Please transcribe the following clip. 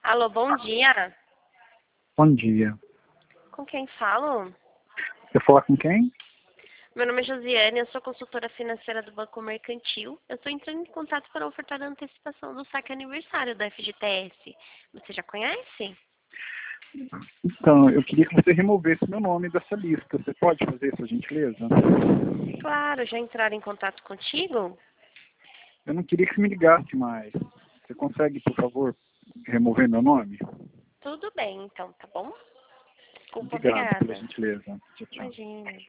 Alô, bom dia. Bom dia. Com quem falo? Quer falar com quem? Meu nome é Josiane, eu sou consultora financeira do Banco Mercantil. Eu estou entrando em contato para ofertar a antecipação do saque aniversário da FGTS. Você já conhece? Então, eu queria que você removesse meu nome dessa lista. Você pode fazer essa gentileza? Claro, já entraram em contato contigo? Eu não queria que você me ligasse mais. Você consegue, por favor, remover meu nome? Tudo bem, então, tá bom? Desculpa, Obrigado pela obrigada. gentileza. Tchau, tchau. Imagina.